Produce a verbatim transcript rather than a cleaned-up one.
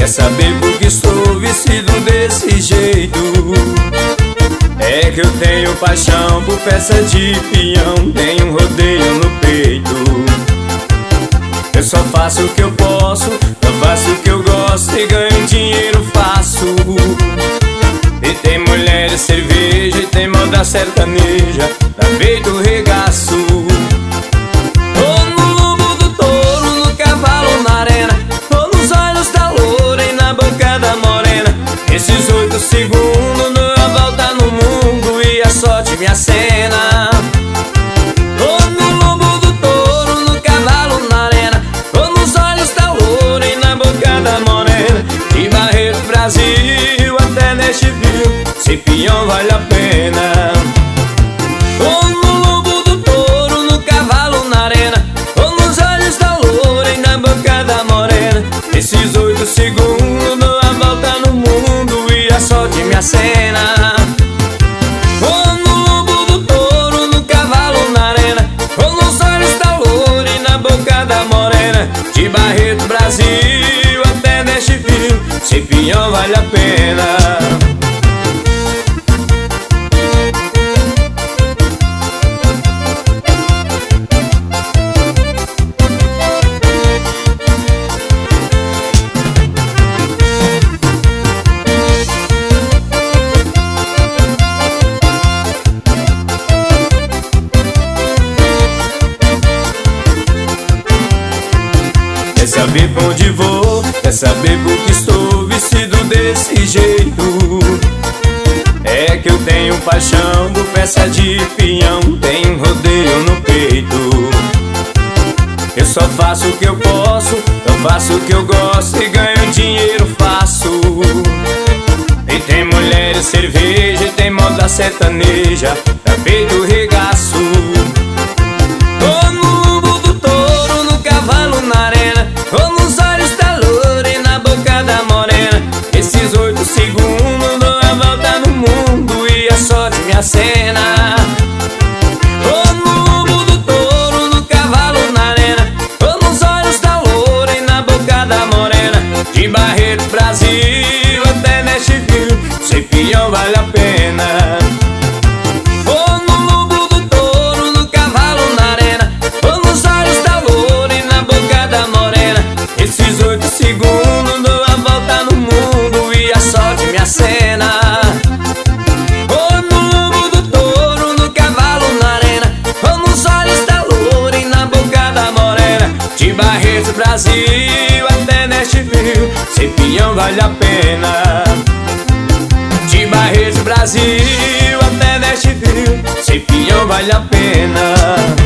saber por que estou vestido desse jeito? É que eu tenho paixão por peça de peão, tenho um rodeio no peito. Eu só faço o que eu posso, só faço o que eu gosto e ganho dinheiro fácil. E tem mulher e cerveja e tem moda sertaneja, tá feito regaço. Tô no lombo do touro, no cavalo, na arena, tô nos olhos da loura e na boca da morena. Esses oito segundos dou a volta no mundo e a sorte me acena. Tô no lombo do touro, no cavalo, na arena, tô nos olhos da loura e na boca da morena. De Barreto, Brasil até Nashville, ser peão vale a pena. Tô no lombo do touro, no cavalo, na arena, tô nos olhos da loura e na boca da morena. Esses oito segundos dou a volta no mundo e a sorte me acena. Tô no lombo do touro, no cavalo, na arena, tô nos olhos da loura e na boca da morena. De Barreto, Brasil até Nashville, ser peão vale a pena. Quer saber pra onde vou? Quer saber por que estou vestido desse jeito? É que eu tenho paixão por peça de peão, tenho um rodeio no peito. Eu só faço o que eu posso, eu faço o que eu gosto e ganho dinheiro fácil. E tem mulher e cerveja e tem moda sertaneja, tá feito regaço. Tô no lombo do touro, no cavalo, na arena, tô nos olhos da loura e na boca da morena. Esses oito segundos dou a volta no mundo e a sorte me acena. Tô no lombo do touro, no cavalo, na arena, tô nos olhos da loura e na boca da morena. De Barreto, Brasil até Nashville, ser peão vale a pena. Tô no lombo do touro, no cavalo, na arena, tô nos olhos da loura e na boca da morena. Esses oito segundos dou a volta no mundo e a sorte me acena. Tô no lombo do touro, no cavalo, na arena, tô nos olhos da loura e na boca da morena. De Barreto, Brasil até Nashville, ser peão vale a pena. De Barreto, Brasil até Nashville, ser peão vale a pena.